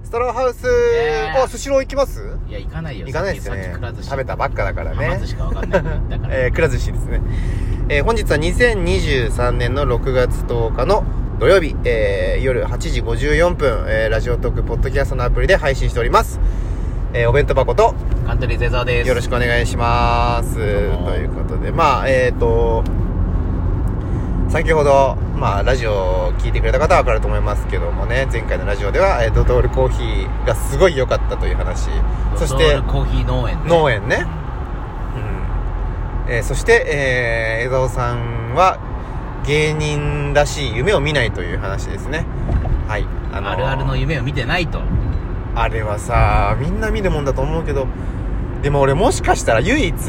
ストローハウス、スシロー行きます？ いや、行かないよ。 行かないですね。食べたばっかだからね。 はま寿司かわかんないだからくら寿司ですね。本日は2023年の6月10日の土曜日、夜8時54分、ラジオトークポッドキャストのアプリで配信しております。お弁当箱とカントリーゼザーです。 よろしくお願いします。ということで、先ほど、ラジオを聞いてくれた方は分かると思いますけどもね、前回のラジオでは、ドトールコーヒーがすごい良かったという話、そしてドトールコーヒー農園ね、そして、江澤さんは芸人らしい夢を見ないという話ですね。はい、 あるあるの夢を見てないと。 あれはさ、みんな見るもんだと思うけど、でも俺もしかしたら唯一、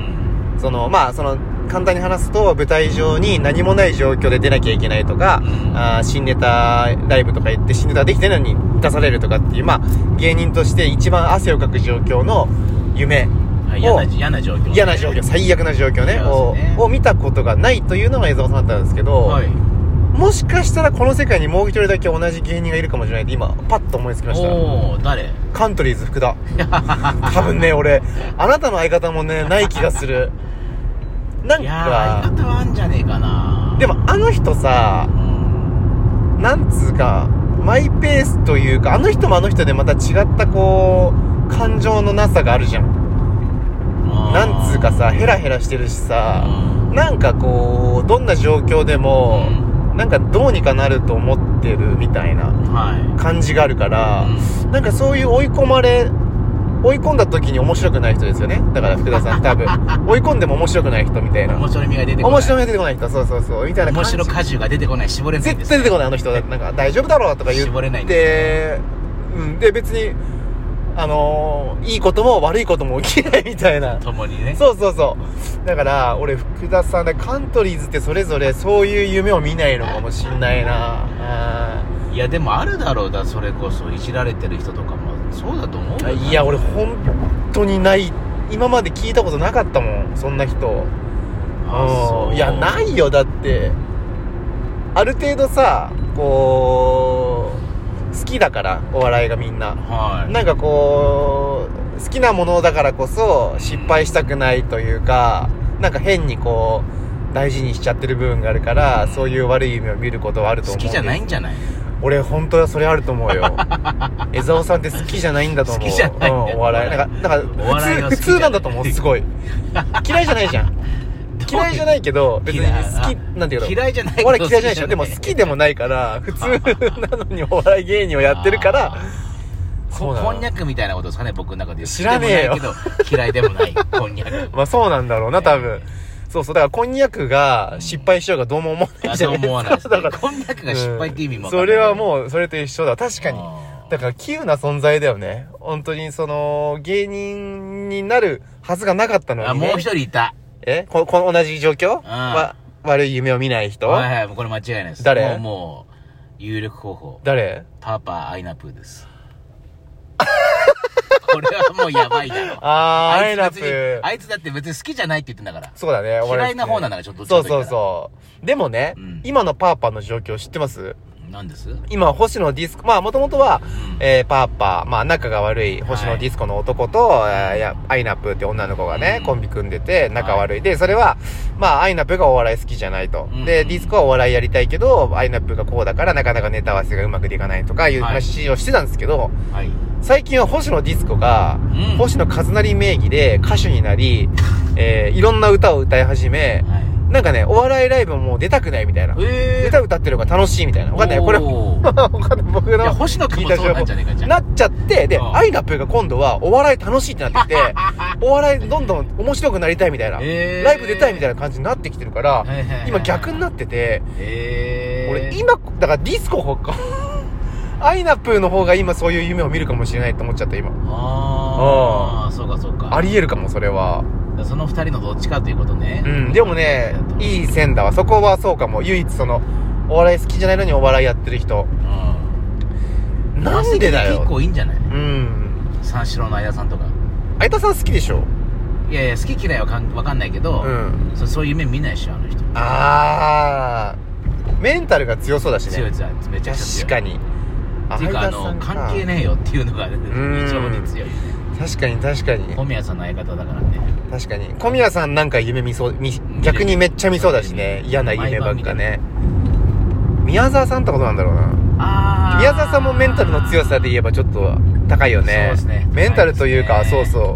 簡単に話すと、舞台上に何もない状況で出なきゃいけないとか、新ネタライブとか言って新ネタできてないのに出されるとかっていう、芸人として一番汗をかく状況の夢を、 嫌な状況、 最悪な状況ね、を見たことがないというのが江澤さんだったんですけど、はい、もしかしたらこの世界にもう一人だけ同じ芸人がいるかもしれないって今パッと思いつきました。 誰？ カントリーズ福田。多分ね、俺あなたの相方もねない気がする。なんか相方はあんじゃねえかな。 でもあの人さ、なんつうかマイペースというか、あの人もあの人でまた違ったこう感情のなさがあるじゃん。なんつうかさ、ヘラヘラしてるしさ、なんかこうどんな状況でも、なんかどうにかなると思ってるみたいな感じがあるから、なんかそういう追い込んだ時に面白くない人ですよね。だから福田さん多分追い込んでも面白くない人みたいな、 面白みが出てこない人、そうみたいな感じ。 面白果汁が出てこない、絞れないんです、 絶対出てこない。あの人なんか大丈夫だろうとか言って絞れないんです、 で別にいいことも悪いことも起きないみたいな、 共にね。 そうだから俺福田さんでカントリーズってそれぞれそういう夢を見ないのかもしんないな。 いやでもあるだろうだ、それこそいじられてる人とかもそうだと思うよ。 いや俺本当にない、今まで聞いたことなかったもん、そんな人。いやないよ。だってある程度さ、こう好きだからお笑いがみんな、なんかこう好きなものだからこそ失敗したくないというか、なんか変にこう大事にしちゃってる部分があるから、そういう悪い夢を見ることはあると思う。 好きじゃないんじゃない？ 俺本当はそれあると思うよ。江澤さんって好きじゃないんだと思う。 好きじゃないんだよ、 お笑いなんか普通なんだと思う。すごい嫌いじゃないじゃん。嫌いじゃないけど別に好きなんていうの、 嫌いじゃないけどお笑い嫌いじゃないでしょ。でも好きでもないから普通なのにお笑い芸人をやってるから。 こんにゃくみたいなことですかね、僕の中で。 知らねえよ。 けど嫌いでもないこんにゃく。 そうなんだろうな多分。だからこんにゃくが失敗しようがどうも思わないじゃないですか。 どうも思わないですね。だからこんにゃくが失敗って意味も分かんない。 それはもうそれと一緒だ。確かに。だから稀有な存在だよね。本当に芸人になるはずがなかったのにね。 もう一人いた。 この同じ状況は悪い夢を見ない人。 はい、これ間違いないです。 誰？ もう有力候補。 誰？ パパアイナプーです。これはもうやばいだろ。 アイナプー。 あいつだって別に好きじゃないって言ってんだから。 そうだね。 嫌いな方なんだからちょっと。 そう。でもね、今のパーパーの状況知ってます？ 何です？ 今星野ディスコ、もともとは、パーパー、仲が悪い星野ディスコの男と、アイナプーって女の子がね、コンビ組んでて仲悪いで、それはアイナプーがお笑い好きじゃないと、でディスコはお笑いやりたいけどアイナプーがこうだからなかなかネタ合わせがうまくいかないとかいう話をしてたんですけど、最近は星野ディスコが、星野一成名義で歌手になり、いろんな歌を歌い始め、なんかね、お笑いライブももう出たくないみたいな。歌歌ってる方が楽しいみたいな。わかんない。これ、わかんない。僕の星野君もそうなんじゃねえかじゃん。 なっちゃって、で、アイナプーが今度はお笑い楽しいってなってきて、お笑いどんどん面白くなりたいみたいな。ライブ出たいみたいな感じになってきてるから、今逆になってて、俺今、だからディスコほか。アイナプーの方が今そういう夢を見るかもしれないって思っちゃった今。 そうか。 あり得るかも、それは。 その二人のどっちかということね。 でもね、いい線だわ。そこはそうかも。唯一お笑い好きじゃないのにお笑いやってる人。なんでだよ。 結構いいんじゃない？三四郎の相田さんとか。 相田さん好きでしょ？ いや好き嫌いはわかんないけど、そういう夢見ないでしょ、あの人。 メンタルが強そうだしね。 強い、めちゃくちゃ強い。 確かに。 っていうか関係ねえよっていうのが非常に強い。 確かに確かに。 小宮さんの相方だからね。 確かに。小宮さんなんか夢見そう、逆にめっちゃ見そうだしね。嫌な夢ばっかね。宮沢さんってことなんだろうな。宮沢さんもメンタルの強さで言えばちょっと高いよね。 そうですね。 メンタルというか、そうそう。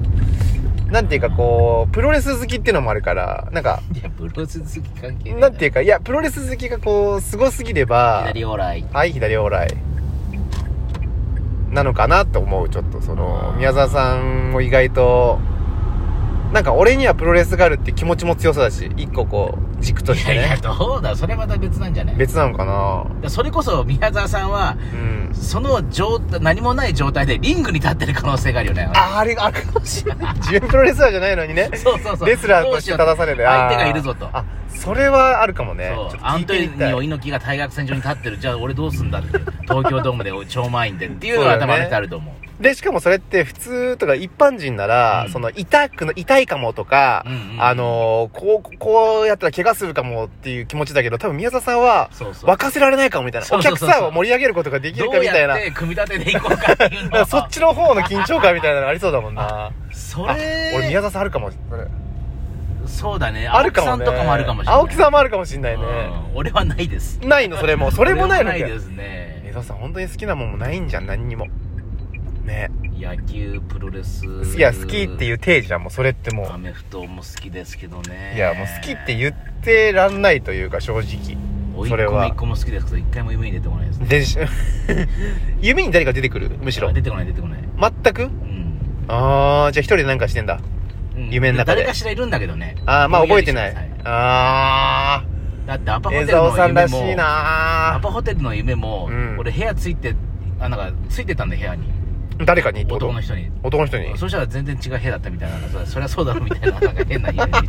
なんていうかこう、プロレス好きっていうのもあるから、なんか。 いや、プロレス好き関係ない。 なんていうか、いや、プロレス好きがこう、すごすぎれば。 左オーライ。 はい、左オーライ。なのかなって思う、ちょっと。宮沢さんも意外と、なんか俺にはプロレスがあるって気持ちも強そうだし、一個こう、軸としてね。 いや、どうだ、それまた別なんじゃない？ 別なのかな。 それこそ宮沢さんは、その何もない状態でリングに立ってる可能性があるよね。 あるかもしれない。自分プロレスラーじゃないのにね。 そうそうそう。 レスラーとして立たされて、 相手がいるぞと。 それはあるかもね。 そう。アントニオ猪木が対角線上に立ってる。じゃあ俺どうすんだって。東京ドームで超満員でっていうのが頭にあると思う。 で、しかもそれって普通とか一般人なら、痛いかもとか、こうやったら怪我するかもっていう気持ちだけど、多分宮沢さんは、沸かせられないかもみたいな。お客さんを盛り上げることができるかみたいな。 どうやって組み立てていこうかっていうのそっちの方の緊張感みたいなのありそうだもんな。俺宮沢さんあるかも。 そうだね。青木さんとかもあるかもしれない。 青木さんもあるかもしれないね。 俺はないです。 ないの、それも。それもないのか。 ないですね。 宮沢さん本当に好きなもんもないんじゃん、何にも。ね。 野球、プロレス。 いや、好きっていう体じゃん、もうそれってもう。 アメフトも好きですけどね。 いや、もう好きって言ってらんないというか、正直。 それは。一個も好きですけど、一回も夢に出てこないですね。 夢に誰か出てくる？むしろ。 出てこない。 全く？じゃあ一人でなんかしてんだ。夢の中で。 誰かしらいるんだけどね。 まあ覚えてない。 だってアパホテルの夢も。 江沢さんらしいな。 アパホテルの夢も、俺部屋ついてたんで部屋に。 誰かに？ 男の人に。そしたら全然違う部屋だったみたいな。そりゃそうだろみたいな、なんか変な夢見て。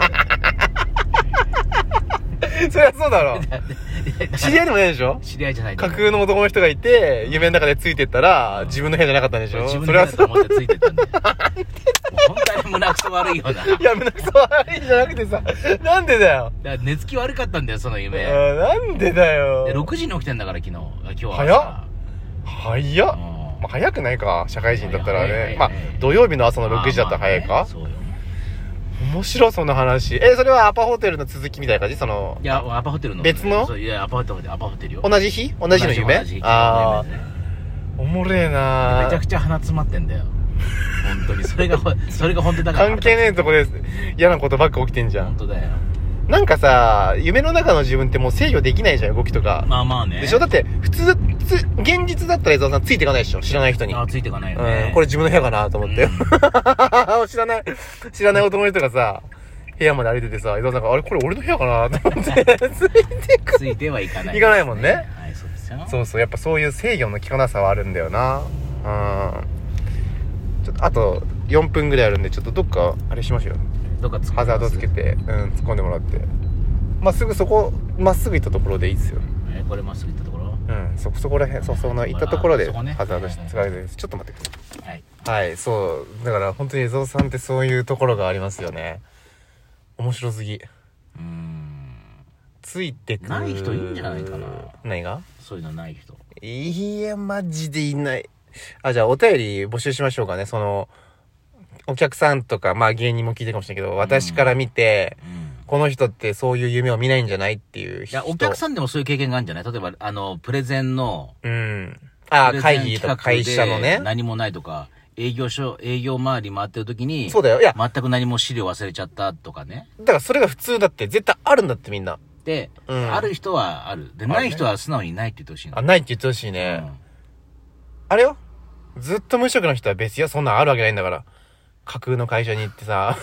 そりゃそうだろ。知り合いでもないでしょ？ 知り合いじゃない。 架空の男の人がいて、夢の中でついてったら、自分の部屋じゃなかったんでしょ？ 自分の部屋だと思ってついてったんで。本当に胸くそ悪いような。 いや、胸くそ悪いじゃなくてさ、なんでだよ。 寝つき悪かったんだよ、その夢。 なんでだよ。 6時に起きてんだから、今日は。 早っ。早くないか、社会人だったらね。まあ、土曜日の朝の6時だったら早いか。そうよ。面白い、その話。それはアパホテルの続きみたいな感じ？ いや、アパホテルの。 別の？ いや、アパホテルよ。 同じ日の夢？おもれえな。 めちゃくちゃ鼻詰まってんだよ。本当に。それが本当だから。 関係ねえとこで嫌なことばっか起きてんじゃん。 本当だよ。 なんかさ、夢の中の自分ってもう制御できないじゃん、動きとか。 まあね。 でしょ？だって、普通、現実だったら江沢さんついていかないでしょ？知らない人に。 ついていかないよね。 これ自分の部屋かなと思って。知らない男の人がさ、部屋まで歩いててさ、江沢さんが、あれこれ俺の部屋かなと思って、 ついてはいかない。 行かないもんね。 はい、そうですよ。 そうそう、やっぱそういう制御の効かなさはあるんだよな。ちょっと、あと4分ぐらいあるんで、ちょっとどっか、あれしましょうよ。ハザードつけて、突っ込んでもらって。まっすぐ行ったところでいいですよ。 これまっすぐ行ったところ？ そこら辺、その行ったところで、ハザード使えるです。ちょっと待ってください。はい、そう。だから本当に江蔵さんってそういうところがありますよね。面白すぎ。ついてくない人いいんじゃないかな。 何が？ そういうのない人。 いや、マジでいない。じゃあお便り募集しましょうかね。お客さんとか、まあ芸人も聞いてるかもしれないけど、私から見て、この人ってそういう夢を見ないんじゃないっていう人。 いや、お客さんでもそういう経験があるんじゃない？例えば、プレゼンの、 会議とか会社のね。 何もないとか、営業周り回ってる時に、 そうだよ。いや、 全く何も資料忘れちゃったとかね。 だからそれが普通だって絶対あるんだってみんな。 で、ある人はある。で、ない人は素直にないって言ってほしいの。 ないって言ってほしいね。あれよ。ずっと無職の人は別よ。そんなんあるわけないんだから。架空の会社に行ってさ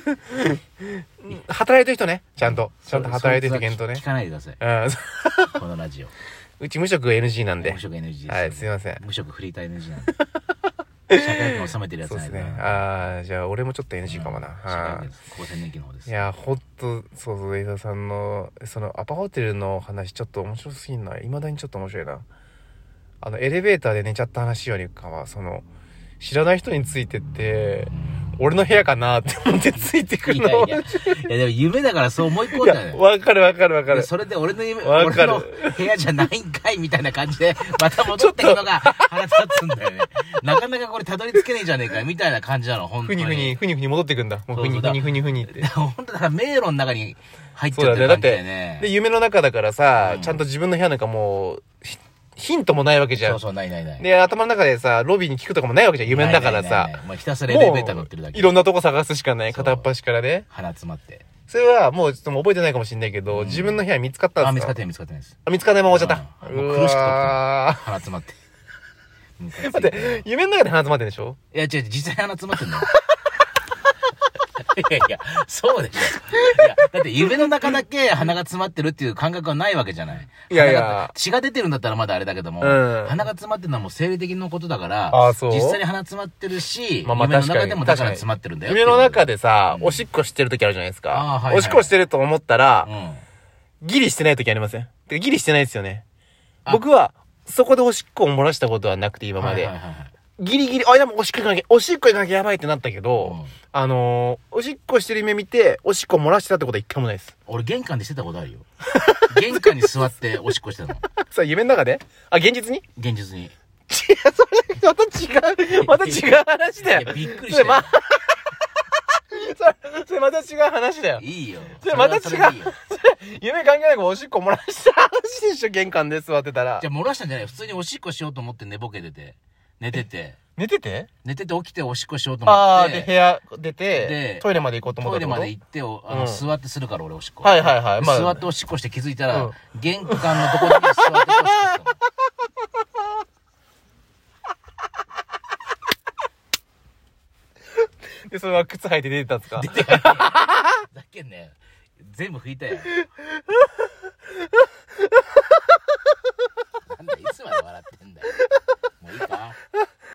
働いてる人ね、ちゃんと働いてる人検討ね。 聞かないでください。このラジオ。 うち無職 NG なんで。 無職 NG です。 はい、すいません。 無職フリーター NG なんで。社会保険収めてるやつないですね。じゃあ俺もちょっと NG かもな。 社会保険厚生年金の方です。 いや、ほんと、そう江田さんのアパホテルの話ちょっと面白すぎんな。未だにちょっと面白いな。エレベーターで寝ちゃった話よりかは知らない人についてって、 俺の部屋かなって思ってついてくるの。 いや、でも夢だからそう思い込んだよ。 わかるわかるわかる。 それで俺の夢、 わかる俺の部屋じゃないんかいみたいな感じで、また戻ってくのが腹立つんだよね。なかなかこれたどり着けねえじゃねえかみたいな感じなの、本当に。 ふに戻ってくんだ。もうふにって。 本当だから迷路の中に入っちゃってる感じだよね。 で、夢の中だからさ、ちゃんと自分の部屋なんかもう、ヒントもないわけじゃん。 そう、ない。 で、頭の中でさ、ロビーに聞くとかもないわけじゃん。夢の中からさ。 もうひたすらエレベーター乗ってるだけ。 いろんなとこ探すしかない。片っ端からね。 鼻詰まって。 それはもうちょっと覚えてないかもしれないけど、自分の部屋見つかったんですか？ 見つかってないです。 見つかんないまま終わっちゃった。 もう苦しくて鼻詰まって。 待って、夢の中で鼻詰まってんでしょ？ いや、違う、実際鼻詰まってんのよ。いや、そうでしょ。いや、だって夢の中だけ鼻が詰まってるっていう感覚はないわけじゃない。 いや。 血が出てるんだったらまだあれだけども、鼻が詰まってるのはもう生理的なことだから、実際に鼻詰まってるし、夢の中でもだから詰まってるんだよ。 夢の中でさ、おしっこしてる時あるじゃないですか。おしっこしてると思ったら、ギリしてない時ありません？ギリしてないですよね。僕は、そこでおしっこを漏らしたことはなくて今まで。ギリギリ、でもおしっこ行かなきゃやばいってなったけど、おしっこしてる夢見て、おしっこ漏らしてたってことは一回もないです。 俺玄関でしてたことあるよ。玄関に座っておしっこしてたの。 さあ、夢の中で？現実に？ 現実に。 違う、それ、また違う話だよ。 いや、びっくりしたよ。 それまた違う話だよ。 いいよ。 それまた違う。夢関係なくおしっこ漏らした話でしょ、玄関で座ってたら。 じゃあ漏らしたんじゃないよ。普通におしっこしようと思って寝ぼけてて。寝てて起きておしっこしようと思って。 で、部屋出て、トイレまで行こうと思った。 トイレまで行って、座ってするから俺おしっこ。 はい。 座っておしっこして気づいたら、玄関のところに座っておしっこしたの。 で、それは靴履いて出てたんですか？ 出てた。だっけね。全部拭いたよ。